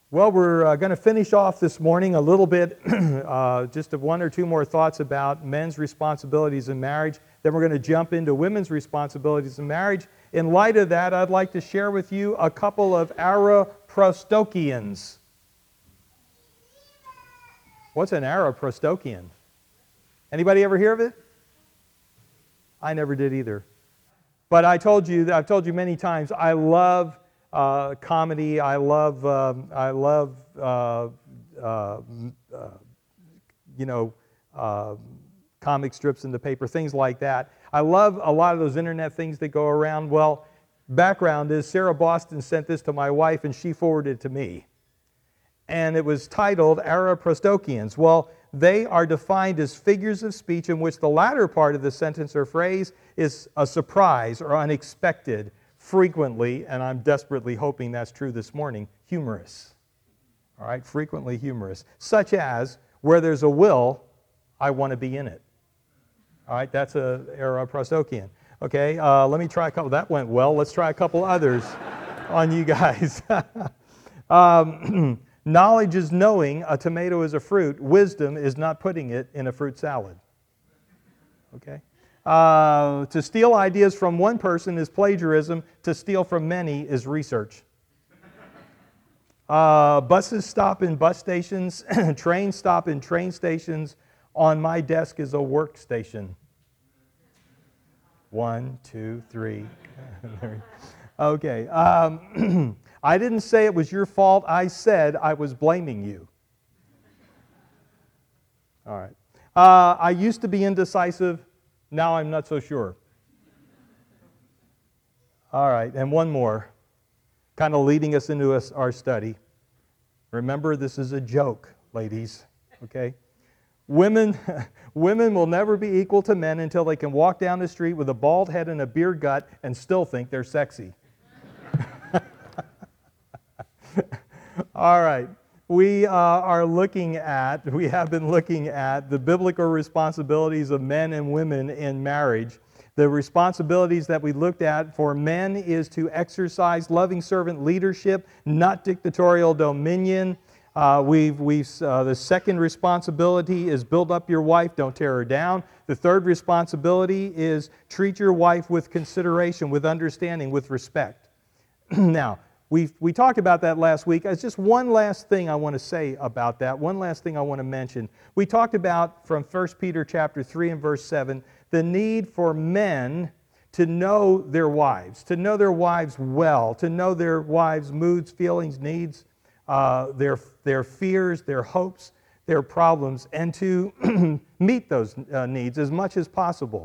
Well, we're going to finish off this morning a little bit, just one or two more thoughts about men's responsibilities in marriage. Then we're going to jump into women's responsibilities in marriage. In light of that, I'd like to share with you a couple of Araprostokians. What's an Araprostokian? Anybody ever hear of it? I never did either. But I've told you many times, I love comedy. I love comic strips in the paper, things like that. I love a lot of those internet things that go around. Well, background is Sarah Boston sent this to my wife and she forwarded it to me. And it was titled Araprostokians. Well, they are defined as figures of speech in which the latter part of the sentence or phrase is a surprise or unexpected, frequently, and I'm desperately hoping that's true this morning, humorous. All right, frequently humorous. Such as, where there's a will, I want to be in it. All right, that's a Araprostokian. Okay, let me try a couple. That went well. Let's try a couple others on you guys. Knowledge is knowing a tomato is a fruit. Wisdom is not putting it in a fruit salad. Okay? To steal ideas from one person is plagiarism. To steal from many is research. Buses stop in bus stations. Trains stop in train stations. On my desk is a workstation. 1, 2, 3. Okay. I didn't say it was your fault. I said I was blaming you. All right. I used to be indecisive. Now I'm not so sure. All right, and one more, kind of leading us into our study. Remember, this is a joke, ladies, okay? Women will never be equal to men until they can walk down the street with a bald head and a beer gut and still think they're sexy. All right. We have been looking at the biblical responsibilities of men and women in marriage. The responsibilities that we looked at for men is to exercise loving servant leadership, not dictatorial dominion. The second responsibility is build up your wife, don't tear her down. The third responsibility is treat your wife with consideration, with understanding, with respect. Now, we talked about that last week. There's just one last thing I want to say about that, one last thing I want to mention. We talked about from 1 Peter chapter 3 and verse 7, the need for men to know their wives well, to know their wives' moods, feelings, needs, their fears, their hopes, their problems, and to meet those needs as much as possible.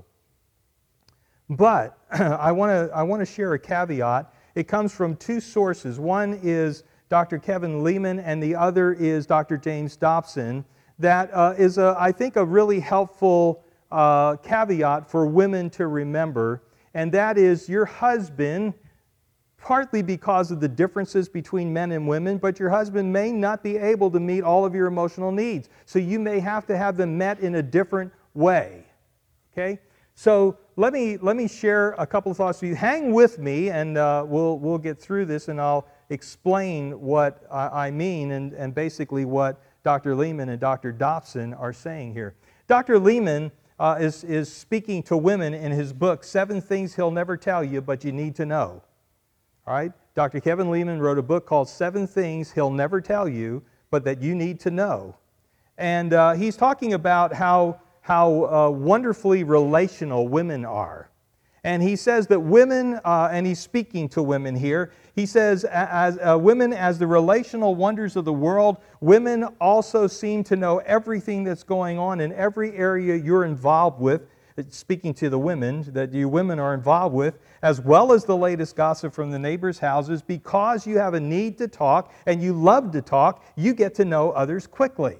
But I want to share a caveat. It comes from two sources. One is Dr. Kevin Leman, and the other is Dr. James Dobson. That is, I think, a really helpful caveat for women to remember, and that is your husband, partly because of the differences between men and women, but your husband may not be able to meet all of your emotional needs. So you may have to have them met in a different way. Okay? So let me share a couple of thoughts with you. Hang with me, and we'll get through this, and I'll explain what I mean and basically what Dr. Leman and Dr. Dobson are saying here. Dr. Leman is speaking to women in his book, 7 Things He'll Never Tell You, But You Need to Know. All right? Dr. Kevin Leman wrote a book called 7 Things He'll Never Tell You, But That You Need to Know. And he's talking about how wonderfully relational women are. And he says that women, and he's speaking to women here, he says, as women, as the relational wonders of the world, women also seem to know everything that's going on in every area you're involved with, speaking to the women, that you women are involved with, as well as the latest gossip from the neighbors' houses. Because you have a need to talk and you love to talk, you get to know others quickly.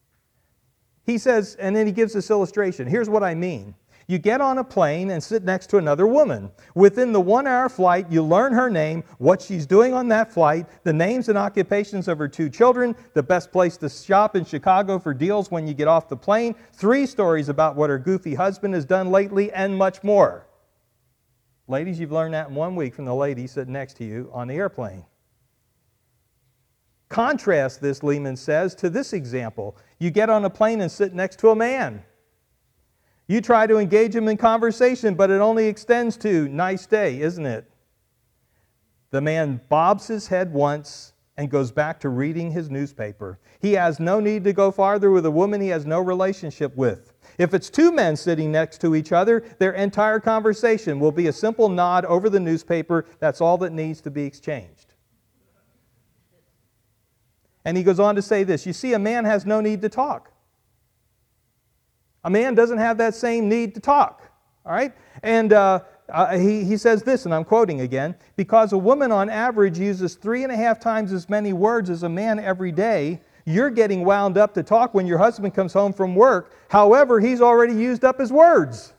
He says, and then he gives this illustration. Here's what I mean. You get on a plane and sit next to another woman. Within the 1-hour flight, you learn her name, what she's doing on that flight, the names and occupations of her 2 children, the best place to shop in Chicago for deals when you get off the plane, 3 stories about what her goofy husband has done lately, and much more. Ladies, you've learned that in 1 week from the lady sitting next to you on the airplane. Contrast this, Lehman says, to this example. You get on a plane and sit next to a man. You try to engage him in conversation, but it only extends to nice day, isn't it? The man bobs his head once and goes back to reading his newspaper. He has no need to go farther with a woman he has no relationship with. If it's two men sitting next to each other, their entire conversation will be a simple nod over the newspaper. That's all that needs to be exchanged. And he goes on to say this, you see, a man has no need to talk. A man doesn't have that same need to talk. All right? And he says this, and I'm quoting again, because a woman on average uses 3.5 times as many words as a man every day, you're getting wound up to talk when your husband comes home from work. However, he's already used up his words.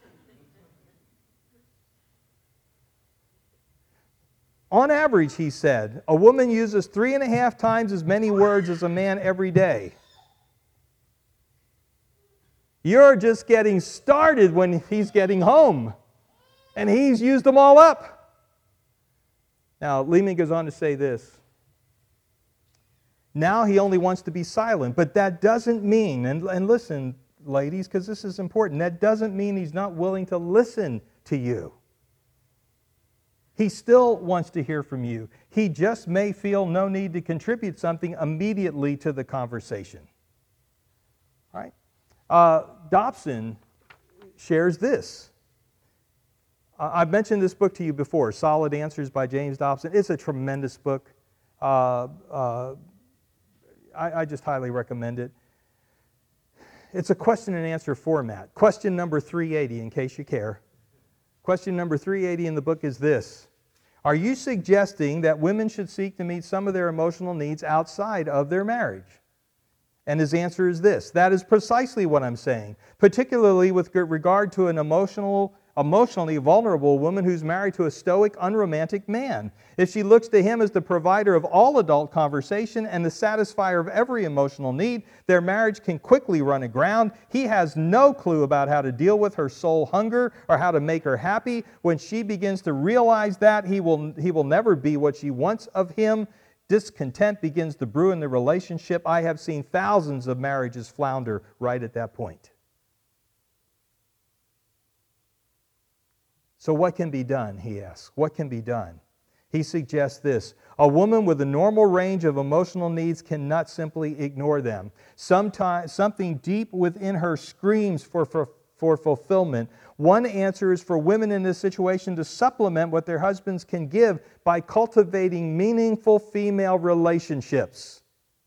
On average, he said, a woman uses 3.5 times as many words as a man every day. You're just getting started when he's getting home. And he's used them all up. Now, Lehman goes on to say this. Now he only wants to be silent, but that doesn't mean, and listen, ladies, because this is important, that doesn't mean he's not willing to listen to you. He still wants to hear from you. He just may feel no need to contribute something immediately to the conversation. All right? Dobson shares this. I've mentioned this book to you before, Solid Answers by James Dobson. It's a tremendous book. I just highly recommend it. It's a question and answer format. Question number 380, in case you care. Question number 380 in the book is this. Are you suggesting that women should seek to meet some of their emotional needs outside of their marriage? And his answer is this. That is precisely what I'm saying, particularly with regard to an emotionally vulnerable woman who's married to a stoic, unromantic man. If she looks to him as the provider of all adult conversation and the satisfier of every emotional need, their marriage can quickly run aground. He has no clue about how to deal with her soul hunger or how to make her happy. When she begins to realize that, he will never be what she wants of him. Discontent begins to brew in the relationship. I have seen thousands of marriages flounder right at that point. So what can be done, he asks. What can be done? He suggests this. A woman with a normal range of emotional needs cannot simply ignore them. Sometimes something deep within her screams for fulfillment. One answer is for women in this situation to supplement what their husbands can give by cultivating meaningful female relationships.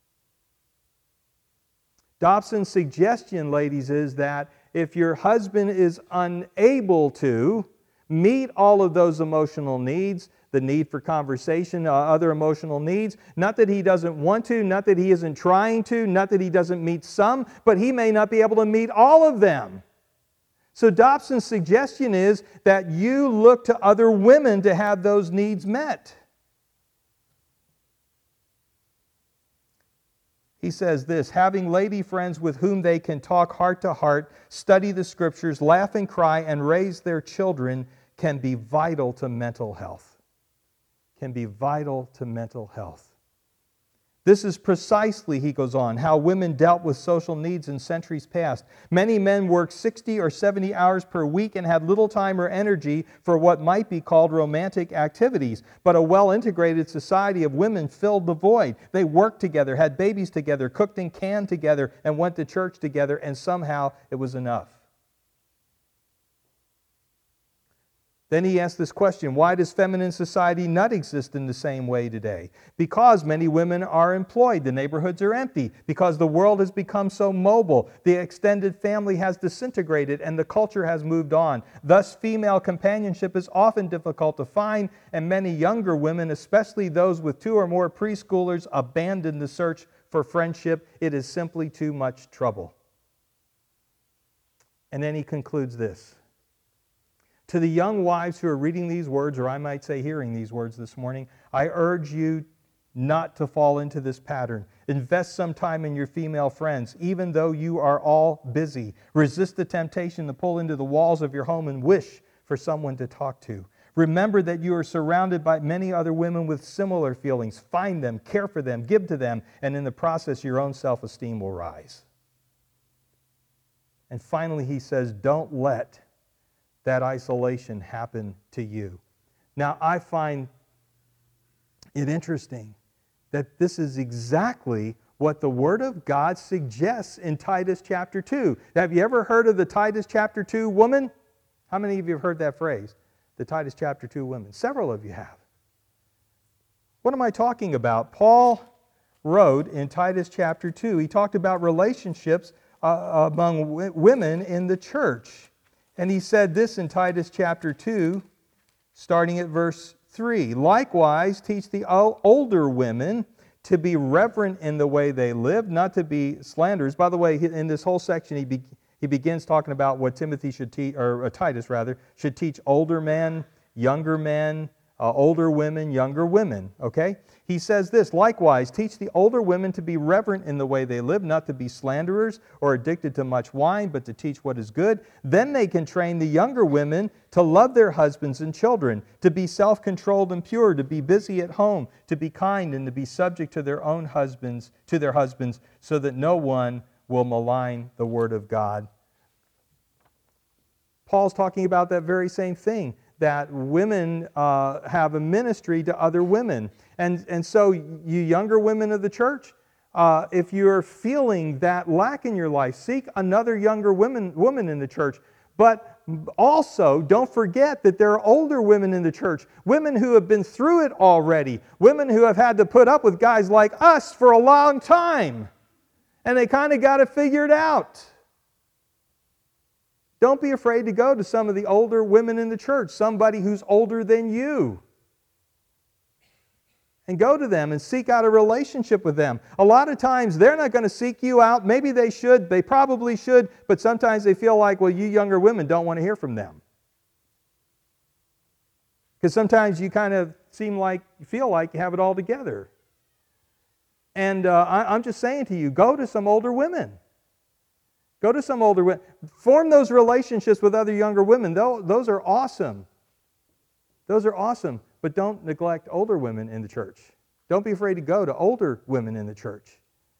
Dobson's suggestion, ladies, is that if your husband is unable to meet all of those emotional needs, the need for conversation, other emotional needs. Not that he doesn't want to, not that he isn't trying to, not that he doesn't meet some, but he may not be able to meet all of them. So Dobson's suggestion is that you look to other women to have those needs met. He says this, having lady friends with whom they can talk heart to heart, study the Scriptures, laugh and cry, and raise their children can be vital to mental health. Can be vital to mental health. This is precisely, he goes on, how women dealt with social needs in centuries past. Many men worked 60 or 70 hours per week and had little time or energy for what might be called romantic activities. But a well-integrated society of women filled the void. They worked together, had babies together, cooked and canned together, and went to church together, and somehow it was enough. Then he asked this question, why does feminine society not exist in the same way today? Because many women are employed, the neighborhoods are empty, because the world has become so mobile, the extended family has disintegrated, and the culture has moved on. Thus, female companionship is often difficult to find, and many younger women, especially those with 2 or more preschoolers, abandon the search for friendship. It is simply too much trouble. And then he concludes this. To the young wives who are reading these words, or I might say hearing these words this morning, I urge you not to fall into this pattern. Invest some time in your female friends, even though you are all busy. Resist the temptation to pull into the walls of your home and wish for someone to talk to. Remember that you are surrounded by many other women with similar feelings. Find them, care for them, give to them, and in the process, your own self-esteem will rise. And finally, he says, don't let that isolation happen to you. Now, I find it interesting that this is exactly what the Word of God suggests in Titus chapter 2. Have you ever heard of the Titus chapter 2 woman? How many of you have heard that phrase? The Titus chapter 2 women. Several of you have. What am I talking about? Paul wrote in Titus chapter 2, he talked about relationships among women in the church. And he said this in Titus chapter 2, starting at verse 3. Likewise, teach the older women to be reverent in the way they live, not to be slanderers. By the way, in this whole section, he begins talking about what Timothy should teach, or Titus rather, should teach older men, younger men, older women, younger women. Okay? He says this, likewise, teach the older women to be reverent in the way they live, not to be slanderers or addicted to much wine, but to teach what is good. Then they can train the younger women to love their husbands and children, to be self-controlled and pure, to be busy at home, to be kind, and to be subject to their own husbands, so that no one will malign the word of God. Paul's talking about that very same thing, that women have a ministry to other women. And so you younger women of the church, if you're feeling that lack in your life, seek another younger woman in the church. But also, don't forget that there are older women in the church, women who have been through it already, women who have had to put up with guys like us for a long time. And they kind of got it figured out. Don't be afraid to go to some of the older women in the church, somebody who's older than you. And go to them and seek out a relationship with them. A lot of times they're not going to seek you out. Maybe they should, they probably should, but sometimes they feel like, well, you younger women don't want to hear from them. Because sometimes you kind of feel like you have it all together. And I'm just saying to you, go to some older women. Go to some older women. Form those relationships with other younger women. Those are awesome. Those are awesome. But don't neglect older women in the church. Don't be afraid to go to older women in the church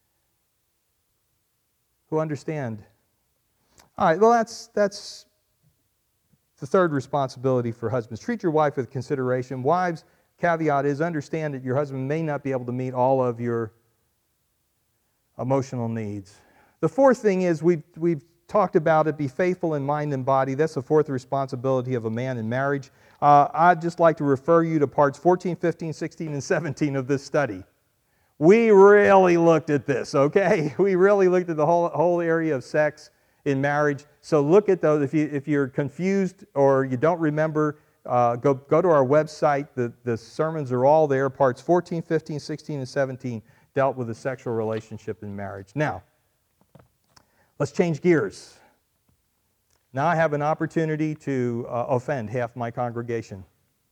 who understand. All right, well, that's the third responsibility for husbands. Treat your wife with consideration. Wives, caveat is understand that your husband may not be able to meet all of your emotional needs. The fourth thing is we've talked about it, be faithful in mind and body. That's the fourth responsibility of a man in marriage. I'd just like to refer you to parts 14, 15, 16, and 17 of this study. We really looked at this, okay? We really looked at the whole area of sex in marriage. So look at those. If you're confused or you don't remember, go to our website. The sermons are all there. Parts 14, 15, 16, and 17 dealt with the sexual relationship in marriage. Now, let's change gears. Now I have an opportunity to offend half my congregation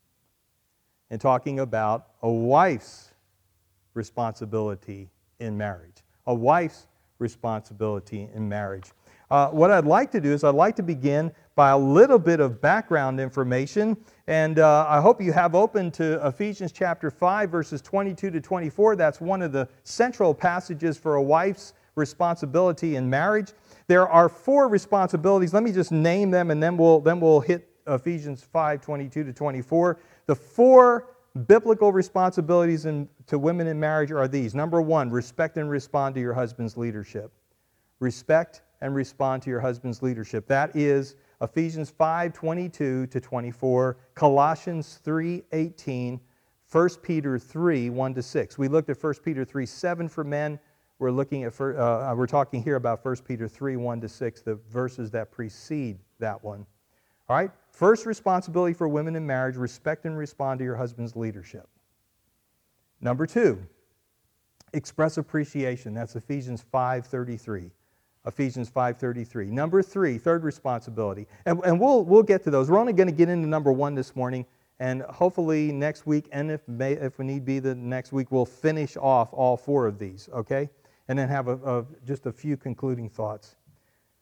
in talking about a wife's responsibility in marriage. A wife's responsibility in marriage. What I'd like to do is I'd like to begin by a little bit of background information, and I hope you have open to Ephesians chapter 5, verses 22 to 24. That's one of the central passages for a wife's responsibility in marriage. There are 4 responsibilities. Let me just name them, and then we'll hit Ephesians 5, 22 to 24. The 4 biblical responsibilities to women in marriage are these. Number 1, respect and respond to your husband's leadership. Respect and respond to your husband's leadership. That is Ephesians 5, 22 to 24, Colossians 3, 18, 1 Peter 3, 1 to 6. We looked at 1 Peter 3, 7 for men. We're talking here about 1 Peter 3, 1 to 6, the verses that precede that one. All right? First responsibility for women in marriage, respect and respond to your husband's leadership. Number 2, express appreciation. That's Ephesians 5:33. Ephesians 5:33. Number 3, third responsibility. And we'll get to those. We're only going to get into number 1 this morning, and hopefully next week, and if we need be the next week, we'll finish off all 4 of these, okay? And then have just a few concluding thoughts.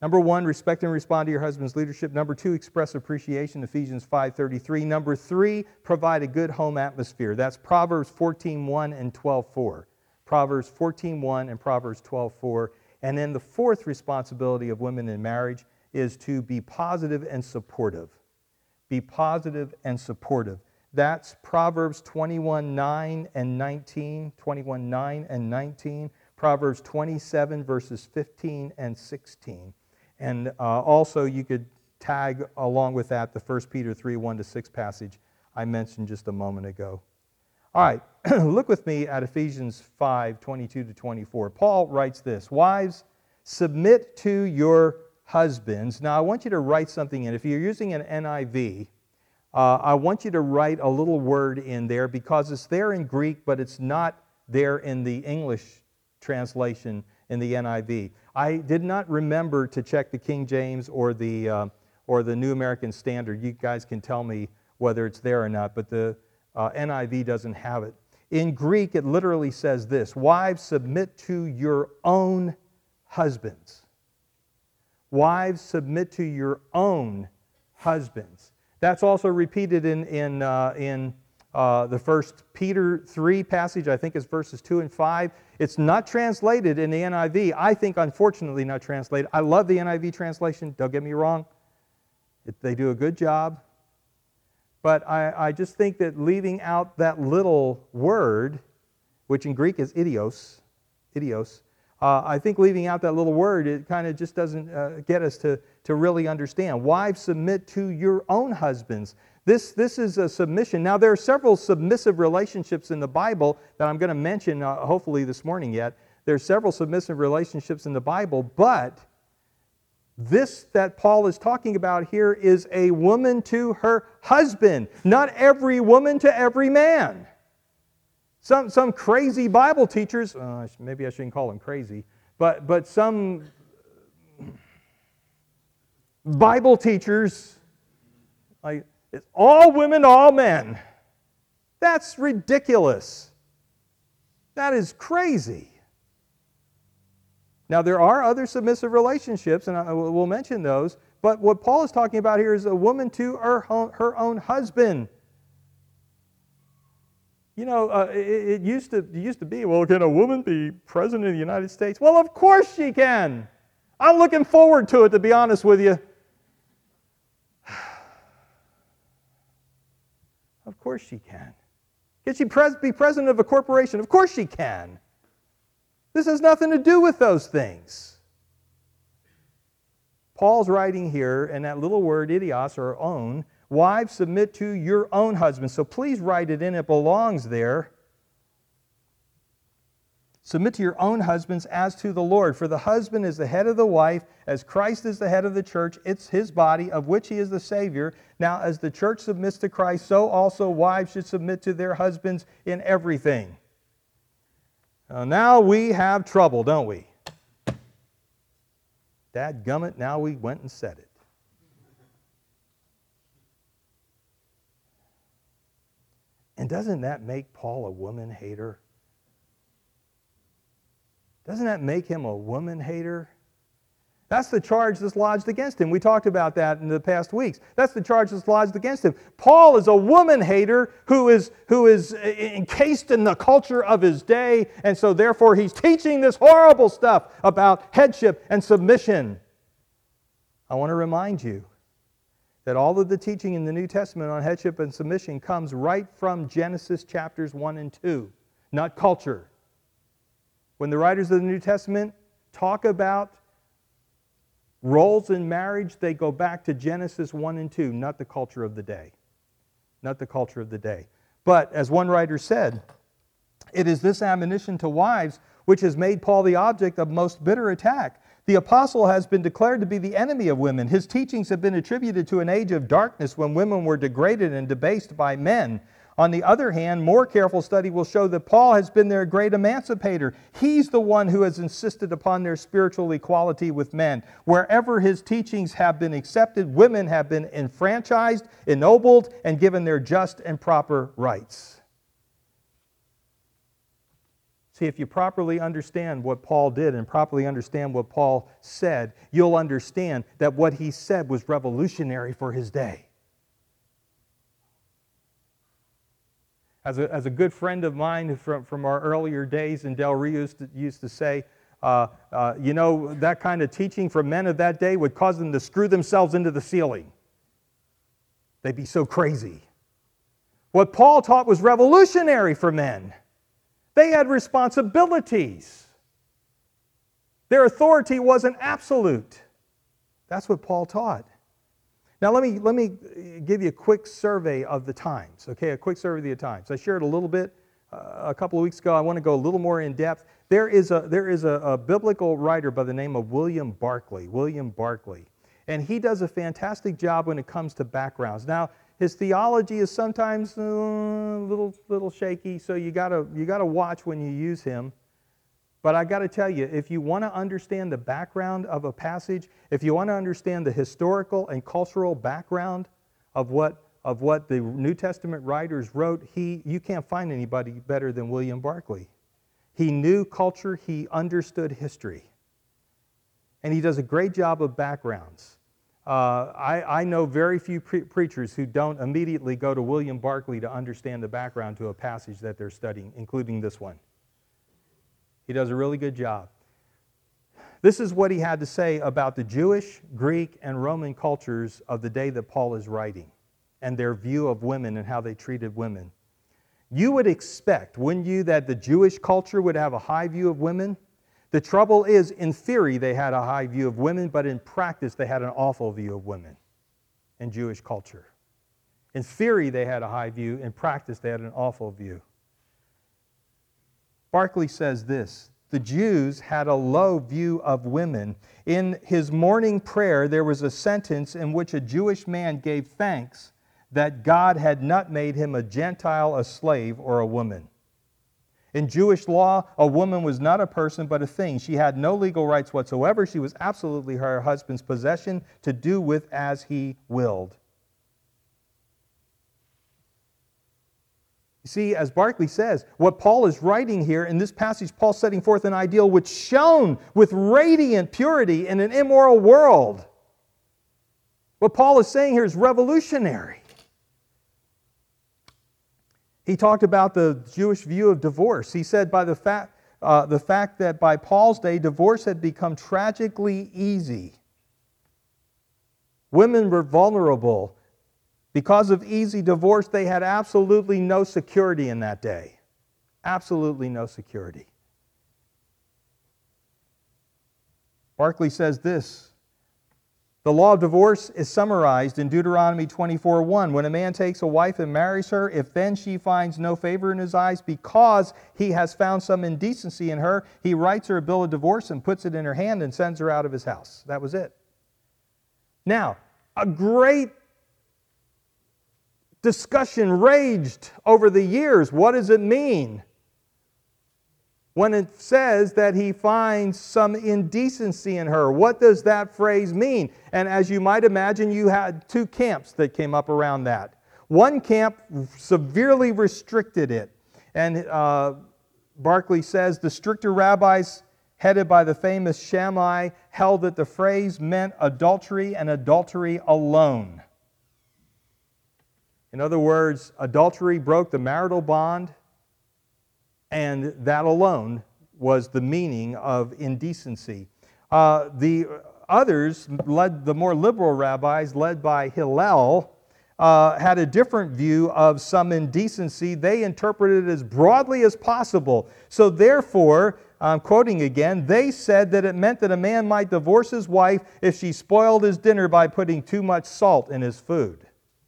Number 1, respect and respond to your husband's leadership. Number 2, express appreciation, Ephesians 5:33. Number 3, provide a good home atmosphere. That's Proverbs 14:1 and 12:4. Proverbs 14:1 and Proverbs 12:4. And then the 4th responsibility of women in marriage is to be positive and supportive. Be positive and supportive. That's Proverbs 21:9 and 19. 21:9 and 19. Proverbs 27 verses 15 and 16. And also you could tag along with that the 1 Peter 3:1-6 passage I mentioned just a moment ago. All right, look with me at Ephesians 5:22-24. Paul writes this: Wives, submit to your husbands. Now I want you to write something in. If you're using an NIV, I want you to write a little word in there because it's there in Greek, but it's not there in the English translation in the NIV. I did not remember to check the King James or the New American Standard. You guys can tell me whether it's there or not, but the NIV doesn't have it. In Greek, it literally says this: Wives, submit to your own husbands. Wives, submit to your own husbands. That's also repeated in the 1 Peter 3 passage. I think it's verses 2 and 5. It's not translated in the NIV. I think, unfortunately, not translated. I love the NIV translation. Don't get me wrong. They do a good job. But I just think that leaving out that little word, which in Greek is idios, I think leaving out that little word, it kind of just doesn't get us to really understand. Wives, submit to your own husbands. This is a submission. Now, there are several submissive relationships in the Bible that I'm going to mention hopefully this morning yet. There are several submissive relationships in the Bible, but this that Paul is talking about here is a woman to her husband, not every woman to every man. Some crazy Bible teachers, maybe I shouldn't call them crazy, but some Bible teachers, like, it's all women, all men. That's ridiculous. That is crazy. Now, there are other submissive relationships, and we'll mention those, but what Paul is talking about here is a woman to her own husband. You know, it used to be, well, can a woman be president of the United States? Well, of course she can. I'm looking forward to it, to be honest with you. Of course she can. Can she be president of a corporation? Of course she can. This has nothing to do with those things. Paul's writing here, and that little word, idios, or own, wives, submit to your own husbands. So please write it in. It belongs there. Submit to your own husbands as to the Lord. For the husband is the head of the wife, as Christ is the head of the church. It's his body, of which he is the Savior. Now, as the church submits to Christ, so also wives should submit to their husbands in everything. Now we have trouble, don't we? Dadgummit, now we went and said it. And doesn't that make Paul a woman hater? Doesn't that make him a woman hater? That's the charge that's lodged against him. We talked about that in the past weeks. That's the charge that's lodged against him. Paul is a woman hater who is encased in the culture of his day, and so therefore he's teaching this horrible stuff about headship and submission. I want to remind you that all of the teaching in the New Testament on headship and submission comes right from Genesis chapters 1 and 2, not culture. When the writers of the New Testament talk about roles in marriage, they go back to Genesis 1 and 2, not the culture of the day. Not the culture of the day. But, as one writer said, it is this admonition to wives which has made Paul the object of most bitter attack. The apostle has been declared to be the enemy of women. His teachings have been attributed to an age of darkness when women were degraded and debased by men. On the other hand, more careful study will show that Paul has been their great emancipator. He's the one who has insisted upon their spiritual equality with men. Wherever his teachings have been accepted, women have been enfranchised, ennobled, and given their just and proper rights. See, if you properly understand what Paul did and properly understand what Paul said, you'll understand that what he said was revolutionary for his day. As a good friend of mine from our earlier days in Del Rio used to say, that kind of teaching from men of that day would cause them to screw themselves into the ceiling. They'd be so crazy. What Paul taught was revolutionary for men. They had responsibilities. Their authority wasn't absolute. That's what Paul taught. Now let me give you a quick survey of the times, okay? A quick survey of the times. I shared a little bit a couple of weeks ago. I want to go a little more in depth. There is a biblical writer by the name of William Barclay. And he does a fantastic job when it comes to backgrounds. Now, his theology is sometimes a little shaky, so you gotta watch when you use him. But I got to tell you, if you want to understand the background of a passage, if you want to understand the historical and cultural background of what the New Testament writers wrote, you can't find anybody better than William Barclay. He knew culture, he understood history. And he does a great job of backgrounds. I know very few preachers who don't immediately go to William Barclay to understand the background to a passage that they're studying, including this one. He does a really good job. This is what he had to say about the Jewish, Greek, and Roman cultures of the day that Paul is writing and their view of women and how they treated women. You would expect, wouldn't you, that the Jewish culture would have a high view of women? The trouble is, in theory, they had a high view of women, but in practice, they had an awful view of women in Jewish culture. In theory, they had a high view. In practice, they had an awful view. Barclay says this: the Jews had a low view of women. In his morning prayer, there was a sentence in which a Jewish man gave thanks that God had not made him a Gentile, a slave, or a woman. In Jewish law, a woman was not a person but a thing. She had no legal rights whatsoever. She was absolutely her husband's possession to do with as he willed. You see, as Barclay says, what Paul is writing here in this passage, Paul's setting forth an ideal which shone with radiant purity in an immoral world. What Paul is saying here is revolutionary. He talked about the Jewish view of divorce. He said by the fact that by Paul's day, divorce had become tragically easy. Women were vulnerable. Because of easy divorce, they had absolutely no security in that day. Absolutely no security. Barclay says this: the law of divorce is summarized in Deuteronomy 24:1. When a man takes a wife and marries her, if then she finds no favor in his eyes because he has found some indecency in her, he writes her a bill of divorce and puts it in her hand and sends her out of his house. That was it. Now, a great discussion raged over the years. What does it mean when it says that he finds some indecency in her? What does that phrase mean? And as you might imagine, you had two camps that came up around that. One camp severely restricted it. And Barclay says the stricter rabbis, headed by the famous Shammai, held that the phrase meant adultery and adultery alone. In other words, adultery broke the marital bond, and that alone was the meaning of indecency. The others, the more liberal rabbis, led by Hillel, had a different view of some indecency. They interpreted it as broadly as possible. So therefore, I'm quoting again, they said that it meant that a man might divorce his wife if she spoiled his dinner by putting too much salt in his food.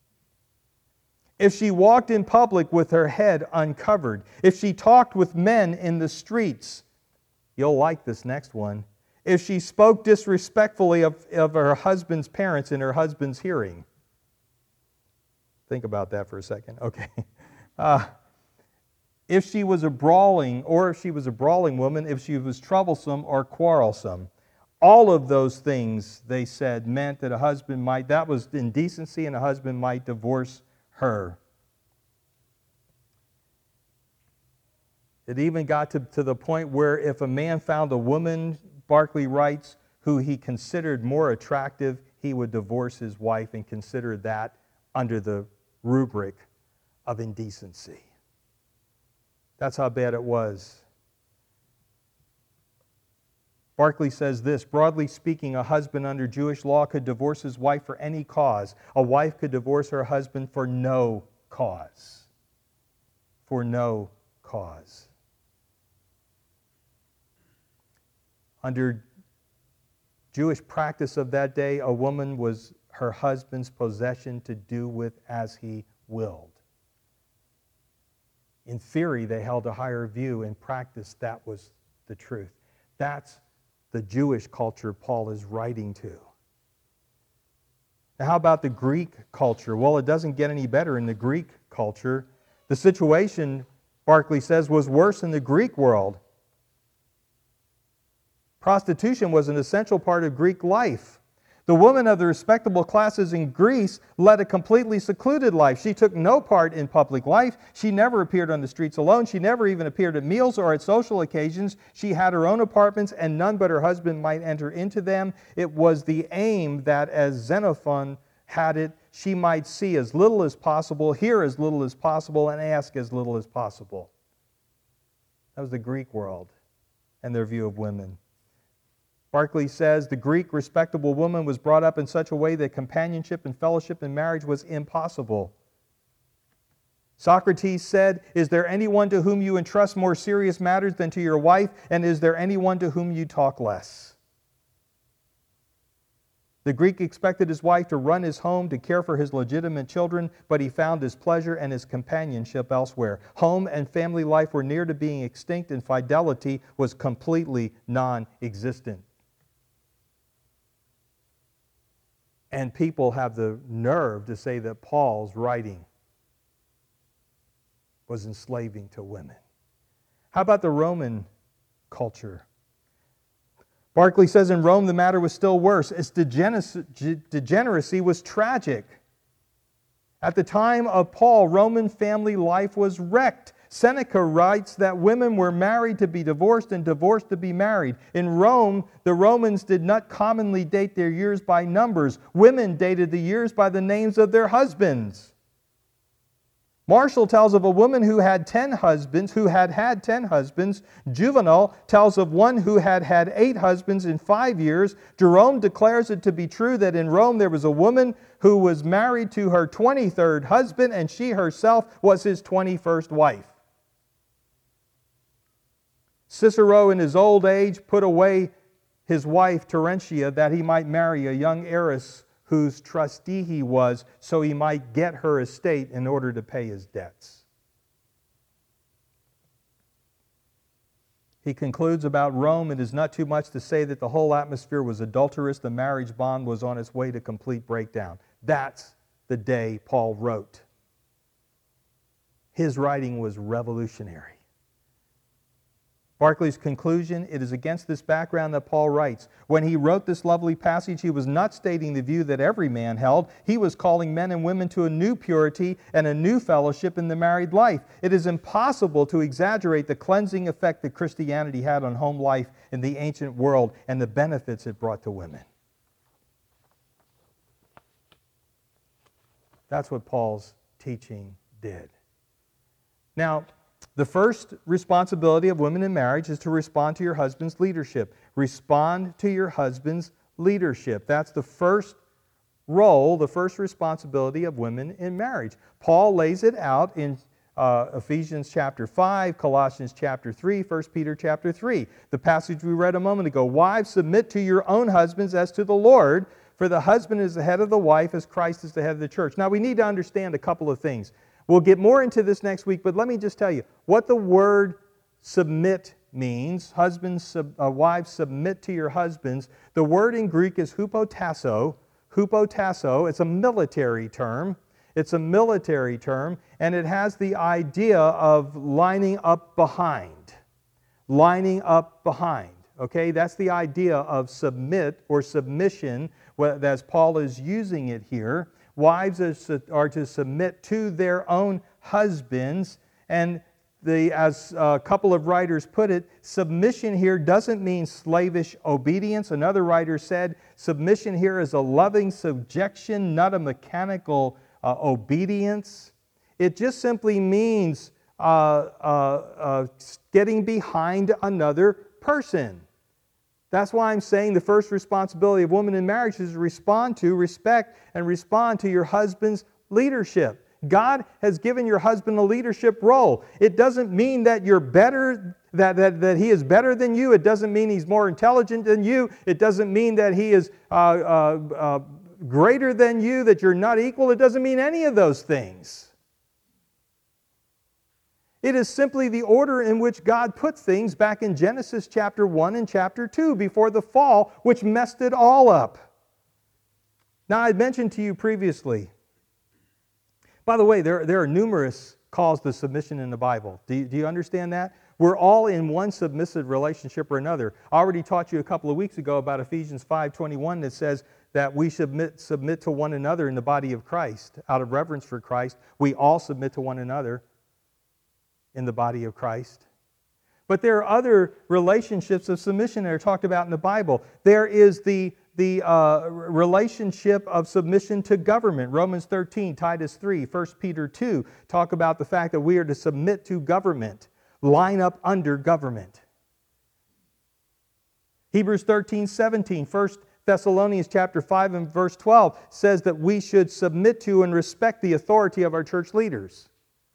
If she walked in public with her head uncovered, if she talked with men in the streets, you'll like this next one, if she spoke disrespectfully of her husband's parents in her husband's hearing. Think about that for a second. Okay. If she was a brawling woman, if she was troublesome or quarrelsome. All of those things, they said, meant that that was indecency, and a husband might divorce her. It even got to the point where if a man found a woman, Barclay writes, who he considered more attractive, he would divorce his wife and consider that under the rubric of indecency. That's how bad it was. Barclay says this, broadly speaking, a husband under Jewish law could divorce his wife for any cause. A wife could divorce her husband for no cause. For no cause. Under Jewish practice of that day, a woman was her husband's possession to do with as he willed. In theory, they held a higher view. In practice, that was the truth. That's the Jewish culture Paul is writing to. Now, how about the Greek culture? Well, it doesn't get any better in the Greek culture. The situation, Barclay says, was worse in the Greek world. Prostitution was an essential part of Greek life. The woman of the respectable classes in Greece led a completely secluded life. She took no part in public life. She never appeared on the streets alone. She never even appeared at meals or at social occasions. She had her own apartments, and none but her husband might enter into them. It was the aim that, as Xenophon had it, she might see as little as possible, hear as little as possible, and ask as little as possible. That was the Greek world and their view of women. Barclay says the Greek respectable woman was brought up in such a way that companionship and fellowship in marriage was impossible. Socrates said, "Is there anyone to whom you entrust more serious matters than to your wife, and is there anyone to whom you talk less?" The Greek expected his wife to run his home, to care for his legitimate children, but he found his pleasure and his companionship elsewhere. Home and family life were near to being extinct, and fidelity was completely non-existent. And people have the nerve to say that Paul's writing was enslaving to women. How about the Roman culture? Barclay says in Rome the matter was still worse. Its degeneracy was tragic. At the time of Paul, Roman family life was wrecked. Seneca writes that women were married to be divorced and divorced to be married. In Rome, the Romans did not commonly date their years by numbers. Women dated the years by the names of their husbands. Martial tells of a woman who had 10 husbands, who had had 10 husbands. Juvenal tells of one who had had 8 husbands in 5 years. Jerome declares it to be true that in Rome there was a woman who was married to her 23rd husband, and she herself was his 21st wife. Cicero in his old age put away his wife Terentia that he might marry a young heiress whose trustee he was, so he might get her estate in order to pay his debts. He concludes about Rome, it is not too much to say that the whole atmosphere was adulterous. The marriage bond was on its way to complete breakdown. That's the day Paul wrote. His writing was revolutionary. Barclay's conclusion, it is against this background that Paul writes. When he wrote this lovely passage, he was not stating the view that every man held. He was calling men and women to a new purity and a new fellowship in the married life. It is impossible to exaggerate the cleansing effect that Christianity had on home life in the ancient world and the benefits it brought to women. That's what Paul's teaching did. Now, the first responsibility of women in marriage is to respond to your husband's leadership. Respond to your husband's leadership. That's the first role, the first responsibility of women in marriage. Paul lays it out in Ephesians chapter 5, Colossians chapter 3, 1 Peter chapter 3. The passage we read a moment ago. Wives, submit to your own husbands as to the Lord, for the husband is the head of the wife as Christ is the head of the church. Now we need to understand a couple of things. We'll get more into this next week, but let me just tell you what the word submit means. Husbands, wives, submit to your husbands. The word in Greek is hupotasso. Hupotasso. It's a military term. It's a military term, and it has the idea of lining up behind. Lining up behind. Okay, that's the idea of submit or submission, as Paul is using it here. Wives are to submit to their own husbands. And as a couple of writers put it, submission here doesn't mean slavish obedience. Another writer said, submission here is a loving subjection, not a mechanical obedience. It just simply means getting behind another person. That's why I'm saying the first responsibility of women in marriage is to respect, and respond to your husband's leadership. God has given your husband a leadership role. It doesn't mean that you're better, that he is better than you. It doesn't mean he's more intelligent than you. It doesn't mean that he is greater than you, that you're not equal. It doesn't mean any of those things. It is simply the order in which God put things back in Genesis chapter 1 and chapter 2 before the fall, which messed it all up. Now, I mentioned to you previously, by the way, there are numerous calls to submission in the Bible. Do you understand that? We're all in one submissive relationship or another. I already taught you a couple of weeks ago about Ephesians 5:21 that says that we submit to one another in the body of Christ. Out of reverence for Christ, we all submit to one another in the body of Christ. But there are other relationships of submission that are talked about in the Bible. There is the relationship of submission to government. Romans 13, Titus 3, 1 Peter 2 talk about the fact that we are to submit to government, line up under government. Hebrews 13, 17, 1 Thessalonians chapter 5 and verse 12 says that we should submit to and respect the authority of our church leaders.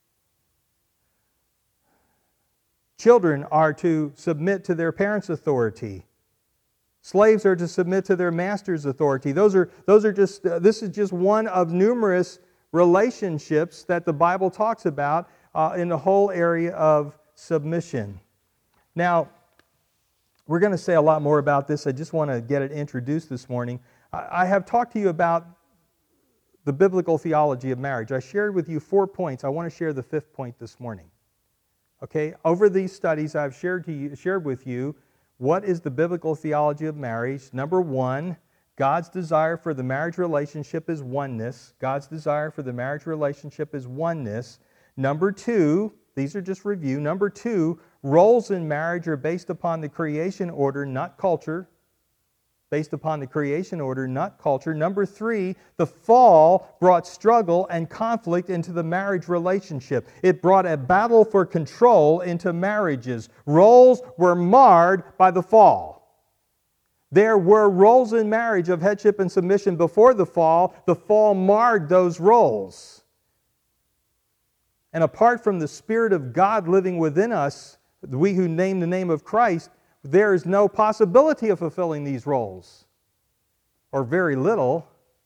Children are to submit to their parents' authority. Slaves are to submit to their master's authority. This is just one of numerous relationships that the Bible talks about in the whole area of submission. Now, we're going to say a lot more about this. I just want to get it introduced this morning. I have talked to you about the biblical theology of marriage. I shared with you 4 points. I want to share the 5th point this morning. Okay, over these studies I've shared with you what is the biblical theology of marriage. Number 1, God's desire for the marriage relationship is oneness. God's desire for the marriage relationship is oneness. Number 2, these are just review. Number 2, roles in marriage are based upon the creation order, not culture. Based upon the creation order, not culture. Number 3, the fall brought struggle and conflict into the marriage relationship. It brought a battle for control into marriages. Roles were marred by the fall. There were roles in marriage of headship and submission before the fall. The fall marred those roles. And apart from the Spirit of God living within us, we who name the name of Christ, there is no possibility of fulfilling these roles, or very little.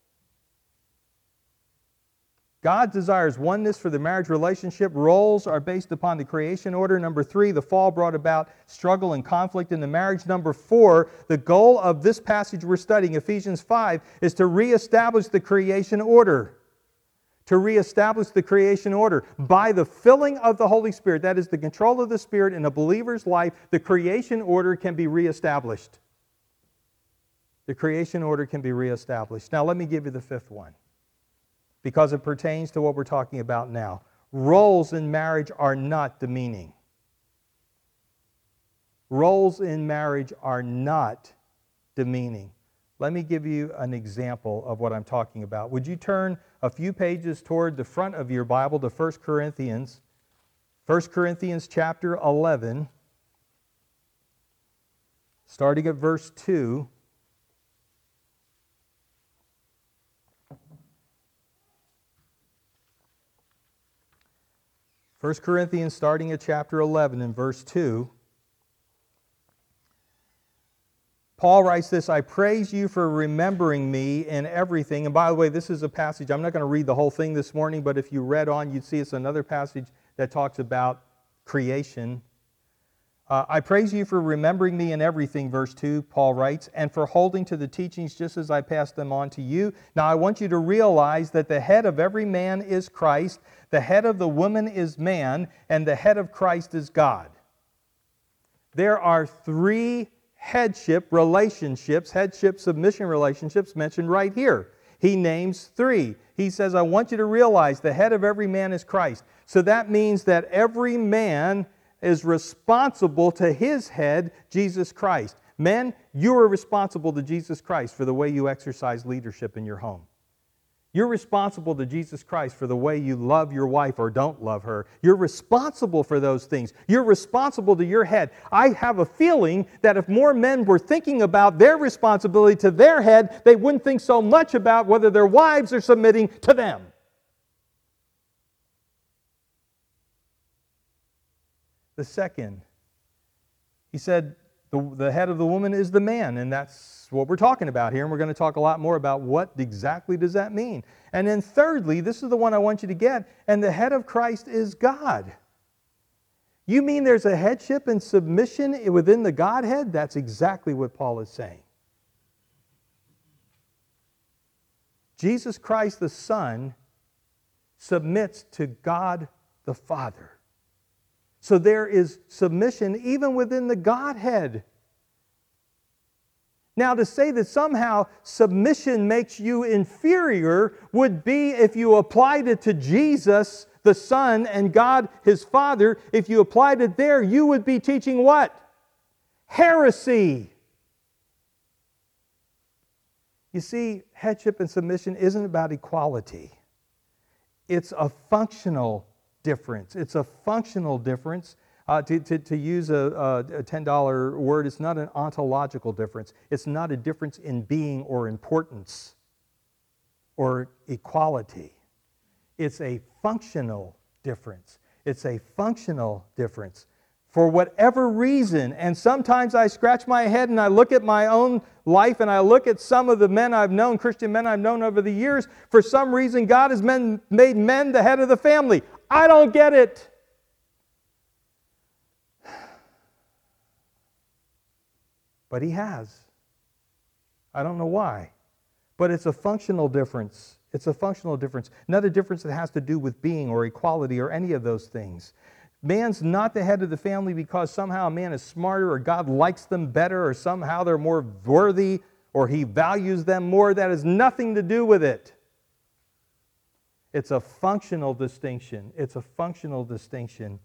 God desires oneness for the marriage relationship. Roles are based upon the creation order. Number 3, the fall brought about struggle and conflict in the marriage. Number 4, the goal of this passage we're studying, Ephesians 5, is to reestablish the creation order. To reestablish the creation order. By the filling of the Holy Spirit, that is the control of the Spirit in a believer's life, the creation order can be reestablished. The creation order can be reestablished. Now let me give you the 5th one, because it pertains to what we're talking about now. Roles in marriage are not demeaning. Roles in marriage are not demeaning. Let me give you an example of what I'm talking about. Would you turn a few pages toward the front of your Bible to 1 Corinthians. 1 Corinthians chapter 11, starting at verse 2. First Corinthians starting at chapter 11 and verse 2. Paul writes this, I praise you for remembering me in everything. And by the way, this is a passage, I'm not going to read the whole thing this morning, but if you read on, you'd see it's another passage that talks about creation. I praise you for remembering me in everything, verse 2, Paul writes, and for holding to the teachings just as I passed them on to you. Now I want you to realize that the head of every man is Christ, the head of the woman is man, and the head of Christ is God. There are 3 headship relationships, headship submission relationships mentioned right here. He names three. He says, I want you to realize the head of every man is Christ. So that means that every man is responsible to his head, Jesus Christ. Men, you are responsible to Jesus Christ for the way you exercise leadership in your home. You're responsible to Jesus Christ for the way you love your wife or don't love her. You're responsible for those things. You're responsible to your head. I have a feeling that if more men were thinking about their responsibility to their head, they wouldn't think so much about whether their wives are submitting to them. The second, he said, the head of the woman is the man, and that's what we're talking about here, and we're going to talk a lot more about what exactly does that mean. And then thirdly, this is the one I want you to get, and the head of Christ is God. You mean there's a headship and submission within the Godhead? That's exactly what Paul is saying. Jesus Christ the Son submits to God the Father. So there is submission even within the Godhead. Now, to say that somehow submission makes you inferior would be if you applied it to Jesus, the Son, and God, His Father. If you applied it there, you would be teaching what? Heresy. You see, headship and submission isn't about equality. It's a functional difference. It's a functional difference. To use a $10 word, it's not an ontological difference. It's not a difference in being or importance or equality. It's a functional difference. It's a functional difference. For whatever reason, and sometimes I scratch my head and I look at my own life and I look at some of the men I've known, Christian men I've known over the years, for some reason God has made men the head of the family. I don't get it. But He has. I don't know why. But it's a functional difference. It's a functional difference. Not a difference that has to do with being or equality or any of those things. Man's not the head of the family because somehow a man is smarter or God likes them better or somehow they're more worthy or He values them more. That has nothing to do with it. It's a functional distinction. It's a functional distinction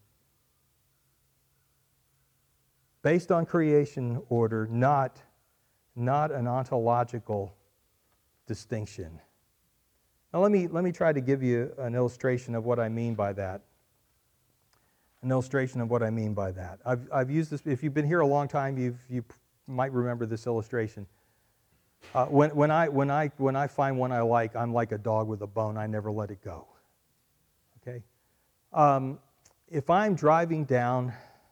based on creation order, not an ontological distinction. Now let me try to give you an illustration of what I mean by that. An illustration of what I mean by that. I've used this. If you've been here a long time, you might remember this illustration. When I find one I like, I'm like a dog with a bone. I never let it go. Okay. If I'm driving down,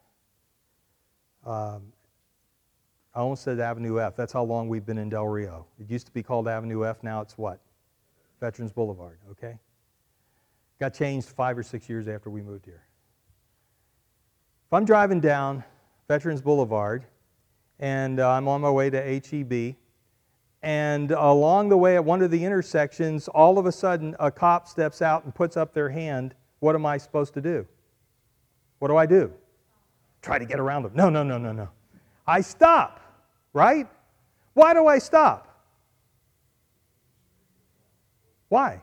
I almost said Avenue F. That's how long we've been in Del Rio. It used to be called Avenue F. Now it's what? Veterans Boulevard. Okay. Got changed 5 or 6 years after we moved here. If I'm driving down Veterans Boulevard and I'm on my way to H-E-B, and along the way at one of the intersections, all of a sudden a cop steps out and puts up their hand, what am I supposed to do? What do I do? Try to get around them. No. I stop, right? Why do I stop? Why?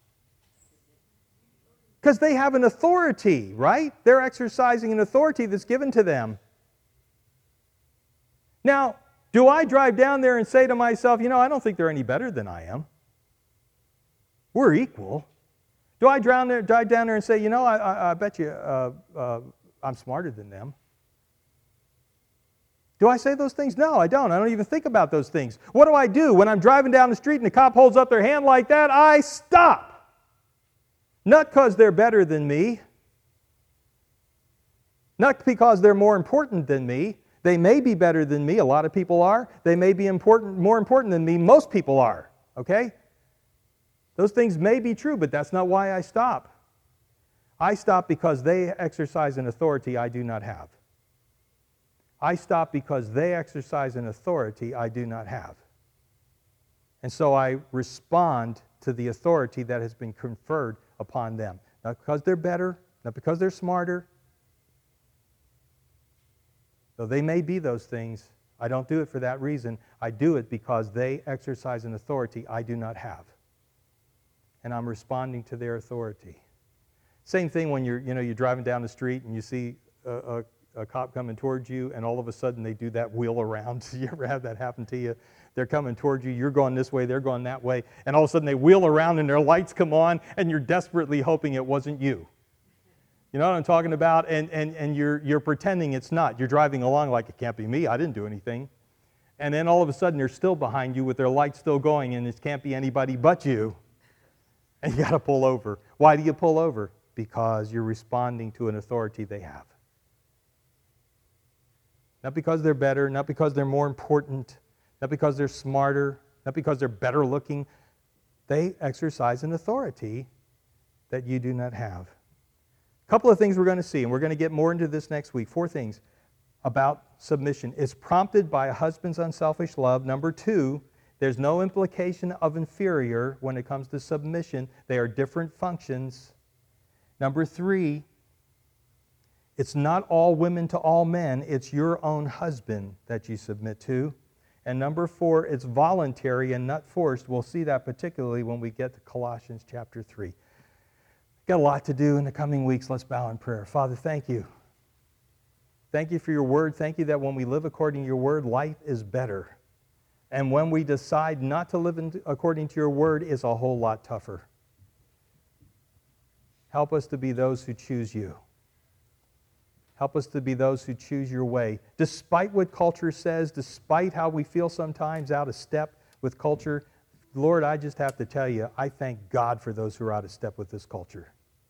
Because they have an authority, right? They're exercising an authority that's given to them. Now, do I drive down there and say to myself, I don't think they're any better than I am? We're equal. Do I drive down there and say, I bet you I'm smarter than them? Do I say those things? No, I don't. I don't even think about those things. What do I do when I'm driving down the street and the cop holds up their hand like that? I stop. Not because they're better than me. Not because they're more important than me. They may be better than me. A lot of people are. They may be more important than me. Most people are. Okay? Those things may be true, but that's not why I stop. I stop because they exercise an authority I do not have. I stop because they exercise an authority I do not have. And so I respond to the authority that has been conferred upon them. Not because they're better, not because they're smarter. Though they may be those things, I don't do it for that reason. I do it because they exercise an authority I do not have. and I'm responding to their authority. Same thing when you're driving down the street and you see a cop coming towards you, and all of a sudden they do that wheel around. You ever have that happen to you? They're coming towards you, you're going this way, they're going that way, and all of a sudden they wheel around and their lights come on, and you're desperately hoping it wasn't you. You know what I'm talking about? And you're pretending it's not. You're driving along like, it can't be me, I didn't do anything. And then all of a sudden they're still behind you with their lights still going, and it can't be anybody but you. And you got to pull over. Why do you pull over? Because you're responding to an authority they have. Not because they're better, not because they're more important, not because they're smarter, not because they're better looking. They exercise an authority that you do not have. A couple of things we're going to see, and we're going to get more into this next week. 4 things about submission. It's prompted by a husband's unselfish love. Number 2, there's no implication of inferior when it comes to submission. They are different functions. Number 3, it's not all women to all men. It's your own husband that you submit to. And number 4, it's voluntary and not forced. We'll see that particularly when we get to Colossians chapter 3. Got a lot to do in the coming weeks. Let's bow in prayer. Father, thank you. Thank you for your word. Thank you that when we live according to your word, life is better. And when we decide not to live according to your word, it's a whole lot tougher. Help us to be those who choose you. Help us to be those who choose your way. Despite what culture says, despite how we feel sometimes out of step with culture, Lord, I just have to tell you, I thank God for those who are out of step with this culture.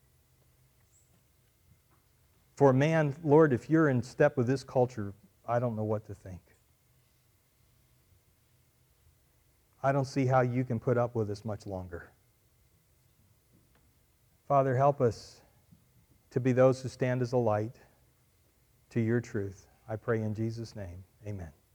For man, Lord, if you're in step with this culture, I don't know what to think. I don't see how you can put up with us much longer. Father, help us to be those who stand as a light to your truth. I pray in Jesus' name, amen.